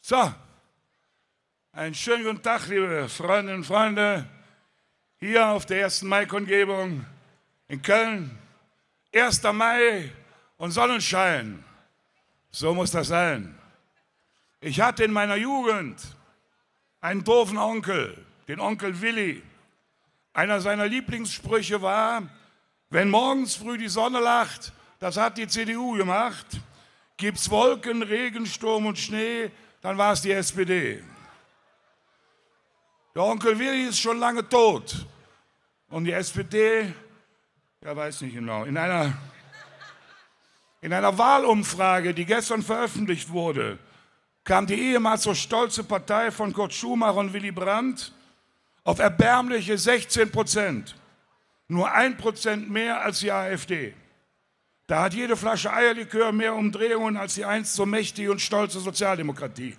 So, einen schönen guten Tag, liebe Freundinnen und Freunde, hier auf der 1. Mai-Kundgebung in Köln. 1. Mai und Sonnenschein, so muss das sein. Ich hatte in meiner Jugend einen doofen Onkel, den Onkel Willi. Einer seiner Lieblingssprüche war, wenn morgens früh die Sonne lacht, das hat die CDU gemacht, gibt's Wolken, Regen, Sturm und Schnee, dann war es die SPD. Der Onkel Willi ist schon lange tot und die SPD, ja weiß nicht genau, in einer Wahlumfrage, die gestern veröffentlicht wurde, kam die ehemals so stolze Partei von Kurt Schumacher und Willy Brandt auf erbärmliche 16%, nur 1% mehr als die AfD. Da hat jede Flasche Eierlikör mehr Umdrehungen als die einst so mächtige und stolze Sozialdemokratie.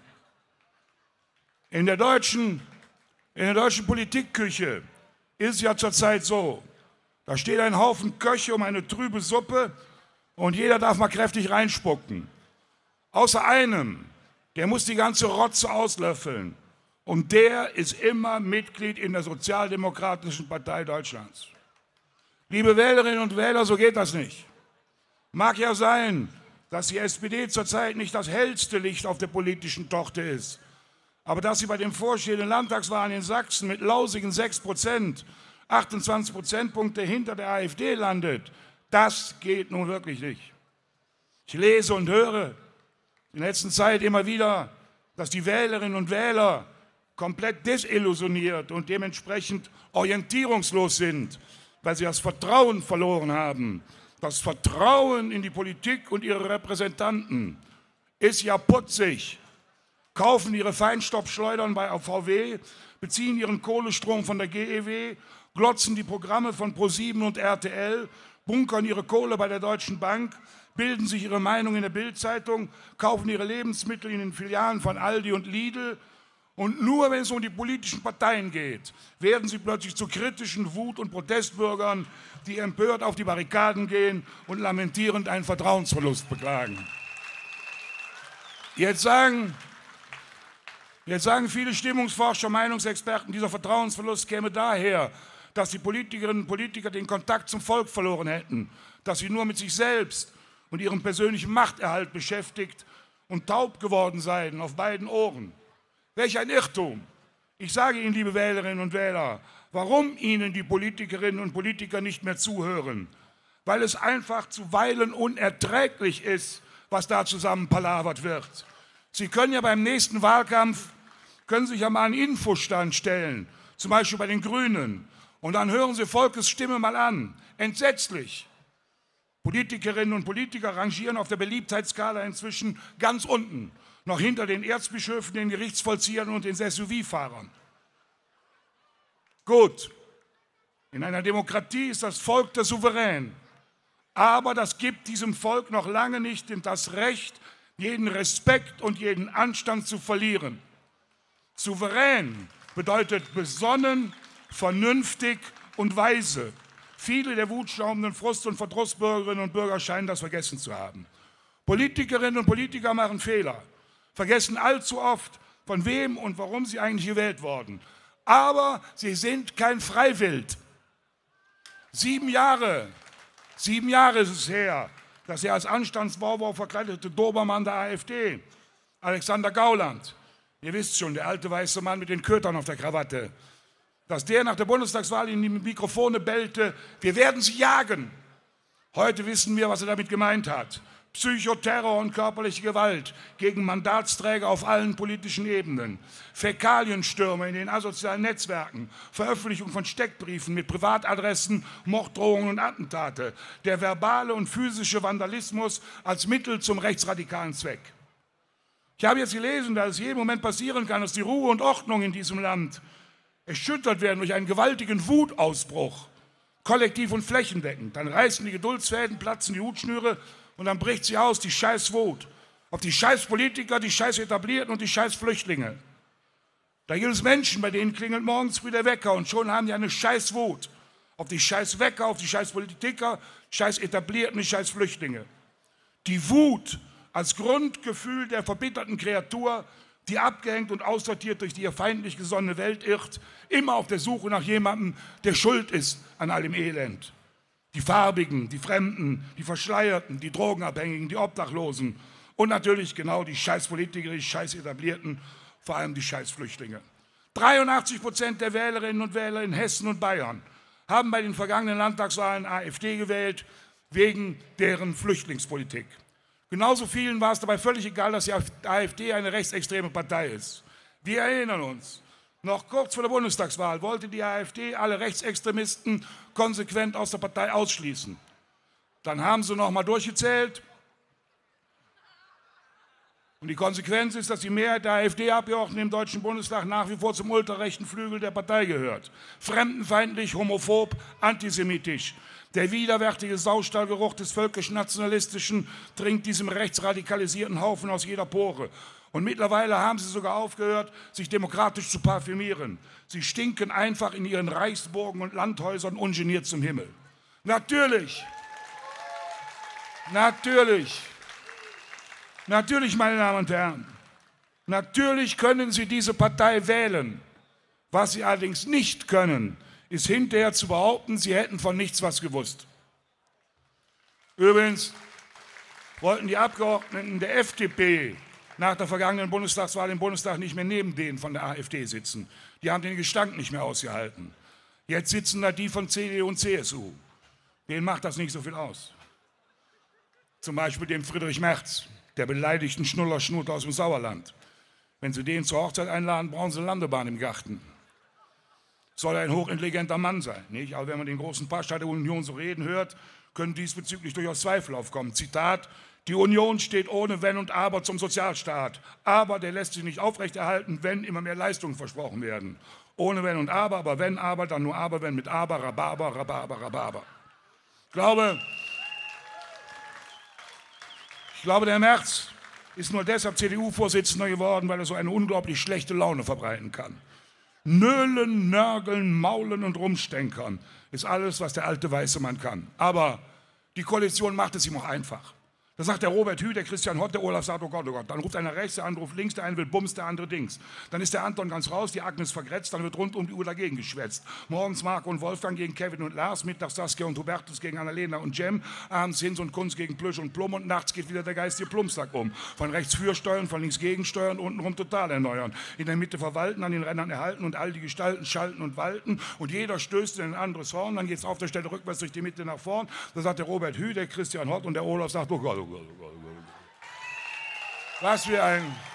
In der deutschen Politikküche ist es ja zurzeit so, da steht ein Haufen Köche um eine trübe Suppe und jeder darf mal kräftig reinspucken. Außer einem, der muss die ganze Rotze auslöffeln. Und der ist immer Mitglied in der Sozialdemokratischen Partei Deutschlands. Liebe Wählerinnen und Wähler, so geht das nicht. Mag ja sein, dass die SPD zurzeit nicht das hellste Licht auf der politischen Torte ist. Aber dass sie bei den vorstehenden Landtagswahlen in Sachsen mit lausigen 6%, 28 Prozentpunkte hinter der AfD landet, das geht nun wirklich nicht. Ich lese und höre in der letzten Zeit immer wieder, dass die Wählerinnen und Wähler komplett desillusioniert und dementsprechend orientierungslos sind, weil sie das Vertrauen verloren haben. Das Vertrauen in die Politik und ihre Repräsentanten ist ja putzig. Kaufen ihre Feinstaubschleudern bei VW, beziehen ihren Kohlestrom von der GEW, glotzen die Programme von ProSieben und RTL, bunkern ihre Kohle bei der Deutschen Bank, bilden sich ihre Meinung in der Bild-Zeitung, kaufen ihre Lebensmittel in den Filialen von Aldi und Lidl. Und nur wenn es um die politischen Parteien geht, werden sie plötzlich zu kritischen Wut- und Protestbürgern, die empört auf die Barrikaden gehen und lamentierend einen Vertrauensverlust beklagen. Jetzt sagen viele Stimmungsforscher, Meinungsexperten, dieser Vertrauensverlust käme daher, dass die Politikerinnen und Politiker den Kontakt zum Volk verloren hätten, dass sie nur mit sich selbst und ihrem persönlichen Machterhalt beschäftigt und taub geworden seien auf beiden Ohren. Welch ein Irrtum! Ich sage Ihnen, liebe Wählerinnen und Wähler, warum Ihnen die Politikerinnen und Politiker nicht mehr zuhören. Weil es einfach zuweilen unerträglich ist, was da zusammen palavert wird. Sie können ja beim nächsten Wahlkampf, können sich ja mal einen Infostand stellen, zum Beispiel bei den Grünen, und dann hören Sie Volkes Stimme mal an. Entsetzlich! Politikerinnen und Politiker rangieren auf der Beliebtheitsskala inzwischen ganz unten, noch hinter den Erzbischöfen, den Gerichtsvollziehern und den SUV-Fahrern. Gut, in einer Demokratie ist das Volk der Souverän, aber das gibt diesem Volk noch lange nicht das Recht, jeden Respekt und jeden Anstand zu verlieren. Souverän bedeutet besonnen, vernünftig und weise. Viele der wutschnaubenden Frust- und Verdrussbürgerinnen und Bürger scheinen das vergessen zu haben. Politikerinnen und Politiker machen Fehler, vergessen allzu oft, von wem und warum sie eigentlich gewählt wurden. Aber sie sind kein Freiwild. 7 Jahre ist es her, dass er als Anstandsbauer verkleidete Dobermann der AfD, Alexander Gauland, ihr wisst schon, der alte weiße Mann mit den Kötern auf der Krawatte, dass der nach der Bundestagswahl in die Mikrofone bellte, wir werden sie jagen. Heute wissen wir, was er damit gemeint hat. Psychoterror und körperliche Gewalt gegen Mandatsträger auf allen politischen Ebenen, Fäkalienstürme in den asozialen Netzwerken, Veröffentlichung von Steckbriefen mit Privatadressen, Morddrohungen und Attentate, der verbale und physische Vandalismus als Mittel zum rechtsradikalen Zweck. Ich habe jetzt gelesen, dass es jeden Moment passieren kann, dass die Ruhe und Ordnung in diesem Land erschüttert werden durch einen gewaltigen Wutausbruch, kollektiv und flächendeckend. Dann reißen die Geduldsfäden, platzen die Hutschnüre und dann bricht sie aus, die Scheißwut, auf die Scheißpolitiker, die Scheißetablierten und die Scheißflüchtlinge. Da gibt es Menschen, bei denen klingelt morgens früh der Wecker und schon haben die eine Scheißwut. Auf die Scheißwecker, auf die Scheißpolitiker, Scheißetablierten, die Scheißflüchtlinge. Die Wut als Grundgefühl der verbitterten Kreatur die abgehängt und aussortiert durch die ihr feindlich gesonnene Welt irrt, immer auf der Suche nach jemandem, der schuld ist an all dem Elend. Die Farbigen, die Fremden, die Verschleierten, die Drogenabhängigen, die Obdachlosen und natürlich genau die Scheißpolitiker, die Scheißetablierten, vor allem die Scheißflüchtlinge. 83% der Wählerinnen und Wähler in Hessen und Bayern haben bei den vergangenen Landtagswahlen AfD gewählt, wegen deren Flüchtlingspolitik. Genauso vielen war es dabei völlig egal, dass die AfD eine rechtsextreme Partei ist. Wir erinnern uns, noch kurz vor der Bundestagswahl wollte die AfD alle Rechtsextremisten konsequent aus der Partei ausschließen. Dann haben sie noch mal durchgezählt. Und die Konsequenz ist, dass die Mehrheit der AfD-Abgeordneten im Deutschen Bundestag nach wie vor zum ultrarechten Flügel der Partei gehört. Fremdenfeindlich, homophob, antisemitisch. Der widerwärtige Saustallgeruch des völkisch-nationalistischen dringt diesem rechtsradikalisierten Haufen aus jeder Pore. Und mittlerweile haben sie sogar aufgehört, sich demokratisch zu parfümieren. Sie stinken einfach in ihren Reichsburgen und Landhäusern ungeniert zum Himmel. Natürlich, meine Damen und Herren, natürlich können Sie diese Partei wählen. Was Sie allerdings nicht können, ist hinterher zu behaupten, Sie hätten von nichts was gewusst. Übrigens wollten die Abgeordneten der FDP nach der vergangenen Bundestagswahl im Bundestag nicht mehr neben denen von der AfD sitzen. Die haben den Gestank nicht mehr ausgehalten. Jetzt sitzen da die von CDU und CSU. Denen macht das nicht so viel aus. Zum Beispiel dem Friedrich Merz, der beleidigten Schnullerschnute aus dem Sauerland. Wenn Sie den zur Hochzeit einladen, brauchen Sie eine Landebahn im Garten. Soll ein hochintelligenter Mann sein, nicht? Aber wenn man den großen Pascha der Union so reden hört, können diesbezüglich durchaus Zweifel aufkommen. Zitat: Die Union steht ohne Wenn und Aber zum Sozialstaat. Aber der lässt sich nicht aufrechterhalten, wenn immer mehr Leistungen versprochen werden. Ohne Wenn und Aber wenn Aber, dann nur Aber, wenn mit Aber, Rhabarber, Rhabarber, Rhabarber. Ich glaube, der Merz ist nur deshalb CDU-Vorsitzender geworden, weil er so eine unglaublich schlechte Laune verbreiten kann. Nölen, nörgeln, maulen und rumstänkern ist alles, was der alte weiße Mann kann. Aber die Koalition macht es ihm auch einfach. Da sagt der Robert Hü, der Christian Hott, der Olaf sagt, oh Gott, oh Gott. Dann ruft einer rechts, der andere ruft links, der eine will Bums, der andere Dings. Dann ist der Anton ganz raus, die Agnes vergrätzt, dann wird rund um die Uhr dagegen geschwätzt. Morgens Marco und Wolfgang gegen Kevin und Lars, mittags Saskia und Hubertus gegen Annalena und Jem, abends Hinz und Kunz gegen Plüsch und Plum und nachts geht wieder der geistige Plumpsack um. Von rechts Fürsteuern, von links Gegensteuern, untenrum total erneuern. In der Mitte verwalten, an den Rändern erhalten und all die Gestalten schalten und walten und jeder stößt in ein anderes Horn, dann geht es auf der Stelle rückwärts durch die Mitte nach vorn. Da sagt der Robert Hü, der Christian Hott und der Olaf sagt, oh Gott, oh Gott, oh Gott, oh Gott. Was für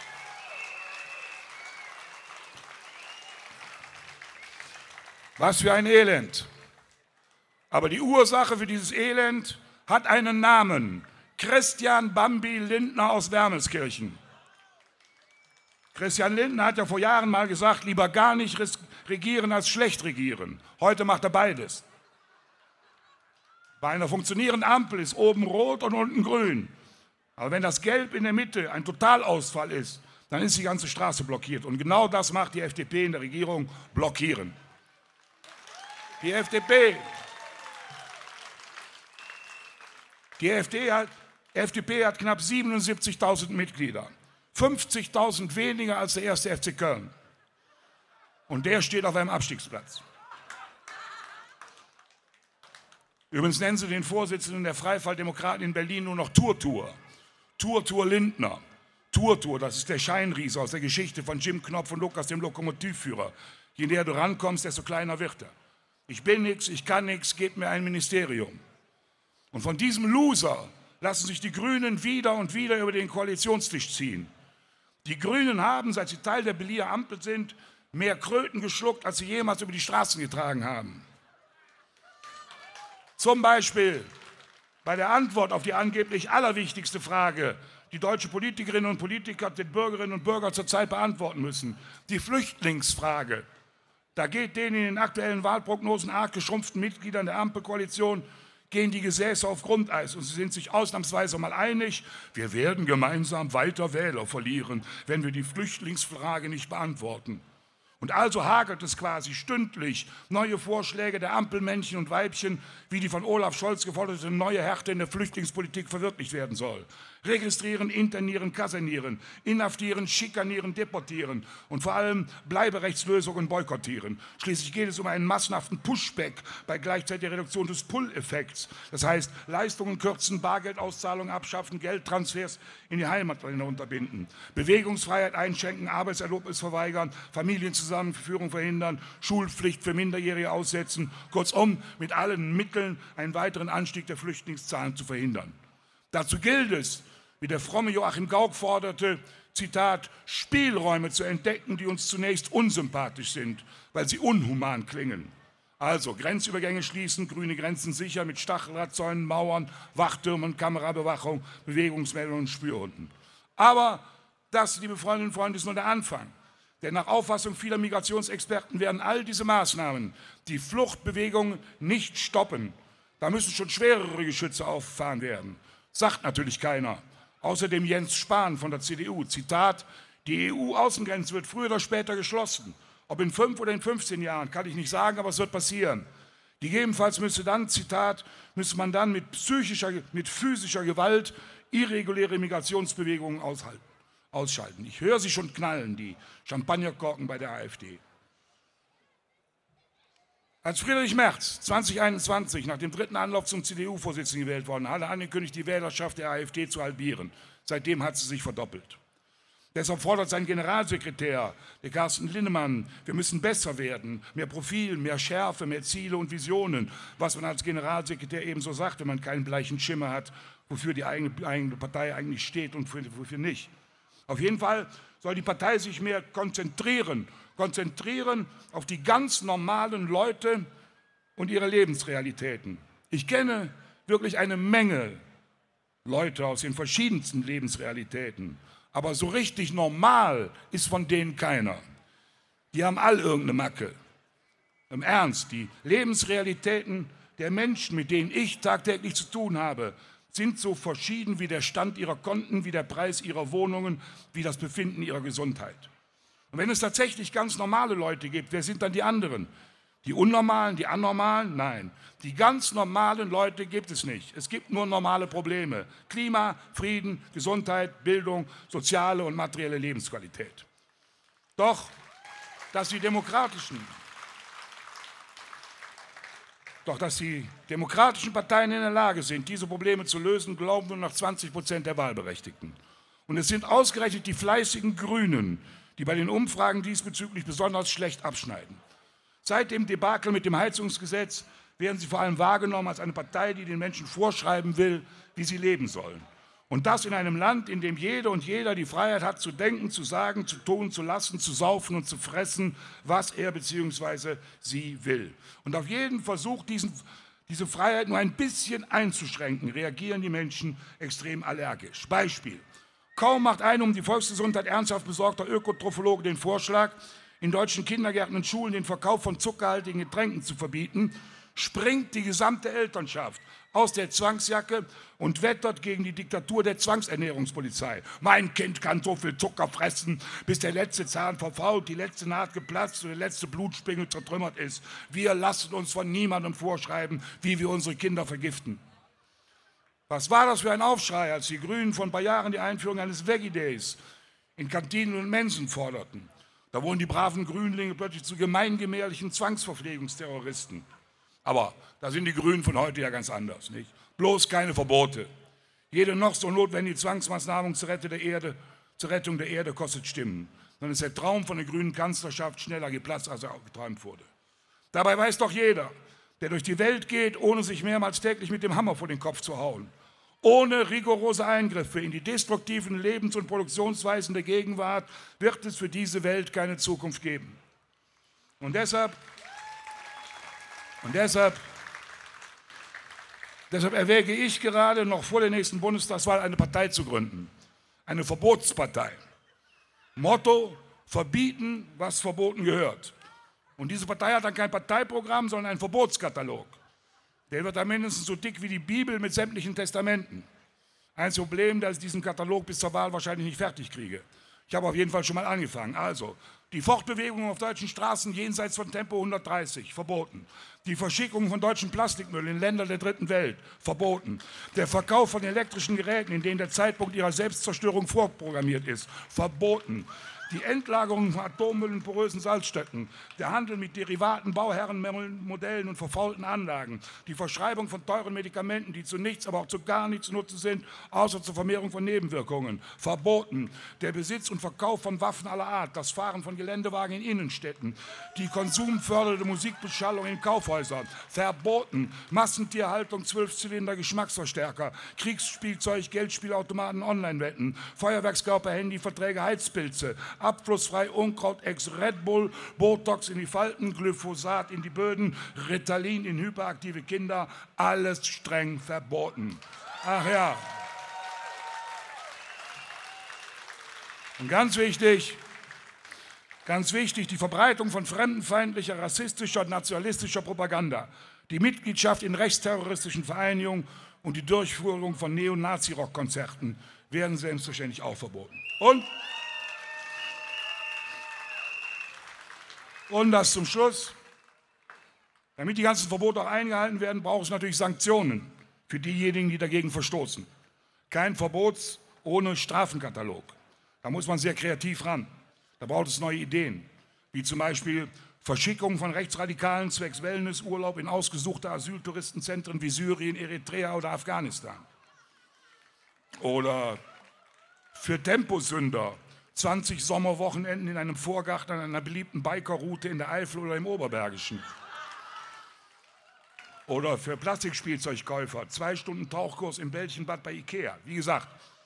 ein Elend. Aber die Ursache für dieses Elend hat einen Namen. Christian Bambi Lindner aus Wermelskirchen. Christian Lindner hat ja vor Jahren mal gesagt, lieber gar nicht regieren als schlecht regieren. Heute macht er beides. Bei einer funktionierenden Ampel ist oben rot und unten grün. Aber wenn das Gelb in der Mitte ein Totalausfall ist, dann ist die ganze Straße blockiert. Und genau das macht die FDP in der Regierung, blockieren. Die FDP hat knapp 77.000 Mitglieder, 50.000 weniger als der 1. FC Köln. Und der steht auf einem Abstiegsplatz. Übrigens nennen sie den Vorsitzenden der Freifall-Demokraten in Berlin nur noch Turtur. Turtur Lindner. Turtur, das ist der Scheinriese aus der Geschichte von Jim Knopf und Lukas, dem Lokomotivführer. Je näher du rankommst, desto kleiner wird er. Ich bin nichts, ich kann nichts, gebt mir ein Ministerium. Und von diesem Loser lassen sich die Grünen wieder und wieder über den Koalitionstisch ziehen. Die Grünen haben, seit sie Teil der Berliner Ampel sind, mehr Kröten geschluckt, als sie jemals über die Straßen getragen haben. Zum Beispiel bei der Antwort auf die angeblich allerwichtigste Frage, die deutsche Politikerinnen und Politiker den Bürgerinnen und Bürgern zurzeit beantworten müssen, die Flüchtlingsfrage. Da geht den in den aktuellen Wahlprognosen arg geschrumpften Mitgliedern der Ampelkoalition, gehen die Gesäße auf Grundeis und sie sind sich ausnahmsweise mal einig, wir werden gemeinsam weiter Wähler verlieren, wenn wir die Flüchtlingsfrage nicht beantworten. Und also hagelt es quasi stündlich neue Vorschläge der Ampelmännchen und Weibchen, wie die von Olaf Scholz geforderte neue Härte in der Flüchtlingspolitik verwirklicht werden soll. Registrieren, internieren, kasernieren, inhaftieren, schikanieren, deportieren und vor allem Bleiberechtslösungen boykottieren. Schließlich geht es um einen massenhaften Pushback bei gleichzeitiger Reduktion des Pull-Effekts. Das heißt, Leistungen kürzen, Bargeldauszahlungen abschaffen, Geldtransfers in die Heimatländer unterbinden, Bewegungsfreiheit einschränken, Arbeitserlaubnis verweigern, Familienzusammenführung verhindern, Schulpflicht für Minderjährige aussetzen, kurzum mit allen Mitteln einen weiteren Anstieg der Flüchtlingszahlen zu verhindern. Dazu gilt es, wie der fromme Joachim Gauck forderte, Zitat, Spielräume zu entdecken, die uns zunächst unsympathisch sind, weil sie unhuman klingen. Also Grenzübergänge schließen, grüne Grenzen sichern mit Stacheldrahtzäunen, Mauern, Wachtürmen, Kamerabewachung, Bewegungsmeldungen und Spürhunden. Aber das, liebe Freundinnen und Freunde, ist nur der Anfang. Denn nach Auffassung vieler Migrationsexperten werden all diese Maßnahmen die Fluchtbewegungen nicht stoppen. Da müssen schon schwerere Geschütze aufgefahren werden. Sagt natürlich keiner. Außerdem Jens Spahn von der CDU, Zitat, die EU-Außengrenze wird früher oder später geschlossen. Ob in 5 oder in 15 Jahren, kann ich nicht sagen, aber es wird passieren. Gegebenenfalls müsste man dann mit physischer Gewalt irreguläre Migrationsbewegungen ausschalten. Ich höre sie schon knallen, die Champagnerkorken bei der AfD. Als Friedrich Merz 2021 nach dem dritten Anlauf zum CDU-Vorsitzenden gewählt worden, hat er angekündigt, die Wählerschaft der AfD zu halbieren. Seitdem hat sie sich verdoppelt. Deshalb fordert sein Generalsekretär, der Carsten Linnemann, wir müssen besser werden, mehr Profil, mehr Schärfe, mehr Ziele und Visionen, was man als Generalsekretär ebenso sagt, wenn man keinen bleichen Schimmer hat, wofür die eigene Partei eigentlich steht und wofür nicht. Auf jeden Fall soll die Partei sich mehr konzentrieren auf die ganz normalen Leute und ihre Lebensrealitäten. Ich kenne wirklich eine Menge Leute aus den verschiedensten Lebensrealitäten, aber so richtig normal ist von denen keiner. Die haben alle irgendeine Macke. Im Ernst, die Lebensrealitäten der Menschen, mit denen ich tagtäglich zu tun habe, sind so verschieden wie der Stand ihrer Konten, wie der Preis ihrer Wohnungen, wie das Befinden ihrer Gesundheit. Und wenn es tatsächlich ganz normale Leute gibt, wer sind dann die anderen? Die Unnormalen, die Anormalen? Nein. Die ganz normalen Leute gibt es nicht. Es gibt nur normale Probleme. Klima, Frieden, Gesundheit, Bildung, soziale und materielle Lebensqualität. Doch, dass die demokratischen Parteien in der Lage sind, diese Probleme zu lösen, glauben nur noch 20% der Wahlberechtigten. Und es sind ausgerechnet die fleißigen Grünen, die bei den Umfragen diesbezüglich besonders schlecht abschneiden. Seit dem Debakel mit dem Heizungsgesetz werden sie vor allem wahrgenommen als eine Partei, die den Menschen vorschreiben will, wie sie leben sollen. Und das in einem Land, in dem jede und jeder die Freiheit hat, zu denken, zu sagen, zu tun, zu lassen, zu saufen und zu fressen, was er bzw. sie will. Und auf jeden Versuch, diese Freiheit nur ein bisschen einzuschränken, reagieren die Menschen extrem allergisch. Beispiel. Kaum macht ein um die Volksgesundheit ernsthaft besorgter Ökotrophologe den Vorschlag, in deutschen Kindergärten und Schulen den Verkauf von zuckerhaltigen Getränken zu verbieten, springt die gesamte Elternschaft aus der Zwangsjacke und wettert gegen die Diktatur der Zwangsernährungspolizei. Mein Kind kann so viel Zucker fressen, bis der letzte Zahn verfault, die letzte Naht geplatzt und der letzte Blutspengel zertrümmert ist. Wir lassen uns von niemandem vorschreiben, wie wir unsere Kinder vergiften. Was war das für ein Aufschrei, als die Grünen vor ein paar Jahren die Einführung eines Veggie Days in Kantinen und Mensen forderten? Da wurden die braven Grünlinge plötzlich zu gemeingemährlichen Zwangsverpflegungsterroristen. Aber da sind die Grünen von heute ja ganz anders, nicht? Bloß keine Verbote. Jede noch so notwendige Zwangsmaßnahme zur Rettung der Erde kostet Stimmen. Dann ist der Traum von der grünen Kanzlerschaft schneller geplatzt, als er auch geträumt wurde. Dabei weiß doch jeder, der durch die Welt geht, ohne sich mehrmals täglich mit dem Hammer vor den Kopf zu hauen, ohne rigorose Eingriffe in die destruktiven Lebens- und Produktionsweisen der Gegenwart, wird es für diese Welt keine Zukunft geben. Und deshalb erwäge ich gerade noch vor der nächsten Bundestagswahl eine Partei zu gründen, eine Verbotspartei. Motto: verbieten, was verboten gehört. Und diese Partei hat dann kein Parteiprogramm, sondern einen Verbotskatalog. Der wird dann mindestens so dick wie die Bibel mit sämtlichen Testamenten. Ein Problem, dass ich diesen Katalog bis zur Wahl wahrscheinlich nicht fertig kriege. Ich habe auf jeden Fall schon mal angefangen. Also, Die Fortbewegung auf deutschen Straßen jenseits von Tempo 130, verboten. Die Verschickung von deutschem Plastikmüll in Länder der dritten Welt, verboten. Der Verkauf von elektrischen Geräten, in denen der Zeitpunkt ihrer Selbstzerstörung vorprogrammiert ist, verboten. Die Endlagerung von Atommüll in porösen Salzstöcken, der Handel mit Derivaten, Bauherrenmodellen und verfaulten Anlagen, die Verschreibung von teuren Medikamenten, die zu nichts, aber auch zu gar nichts Nutze sind, außer zur Vermehrung von Nebenwirkungen, verboten. Der Besitz und Verkauf von Waffen aller Art, das Fahren von Geländewagen in Innenstädten, die konsumfördernde Musikbeschallung in Kaufhäusern, verboten. Massentierhaltung, 12-Zylinder, Geschmacksverstärker, Kriegsspielzeug, Geldspielautomaten, Online-Wetten, Feuerwerkskörper, Handyverträge, Heizpilze, abflussfrei Unkraut, Red Bull, Botox in die Falten, Glyphosat in die Böden, Ritalin in hyperaktive Kinder, alles streng verboten. Ach ja. Und ganz wichtig, die Verbreitung von fremdenfeindlicher, rassistischer und nationalistischer Propaganda, die Mitgliedschaft in rechtsterroristischen Vereinigungen und die Durchführung von Neonazi-Rockkonzerten werden selbstverständlich auch verboten. Und das zum Schluss. Damit die ganzen Verbote auch eingehalten werden, braucht es natürlich Sanktionen für diejenigen, die dagegen verstoßen. Kein Verbot ohne Strafenkatalog. Da muss man sehr kreativ ran. Da braucht es neue Ideen, wie zum Beispiel Verschickung von Rechtsradikalen zwecks Wellnessurlaub in ausgesuchte Asyltouristenzentren wie Syrien, Eritrea oder Afghanistan. Oder für Temposünder 20 Sommerwochenenden in einem Vorgarten an einer beliebten Bikerroute in der Eifel oder im Oberbergischen. Oder für Plastikspielzeugkäufer 2 Stunden Tauchkurs im Bällchenbad bei Ikea. Wie gesagt,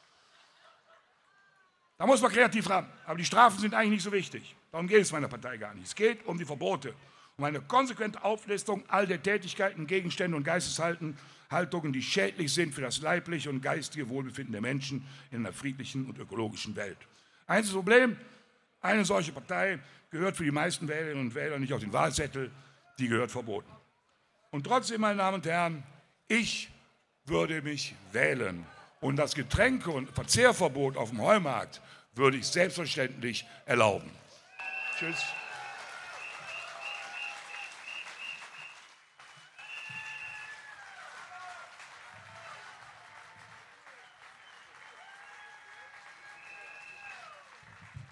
da muss man kreativ ran. Aber die Strafen sind eigentlich nicht so wichtig. Darum geht es meiner Partei gar nicht. Es geht um die Verbote, um eine konsequente Auflistung all der Tätigkeiten, Gegenstände und Geisteshaltungen, die schädlich sind für das leibliche und geistige Wohlbefinden der Menschen in einer friedlichen und ökologischen Welt. Einziges Problem, eine solche Partei gehört für die meisten Wählerinnen und Wähler nicht auf den Wahlzettel, die gehört verboten. Und trotzdem, meine Damen und Herren, ich würde mich wählen. Und das Getränke- und Verzehrverbot auf dem Heumarkt würde ich selbstverständlich erlauben. Tschüss.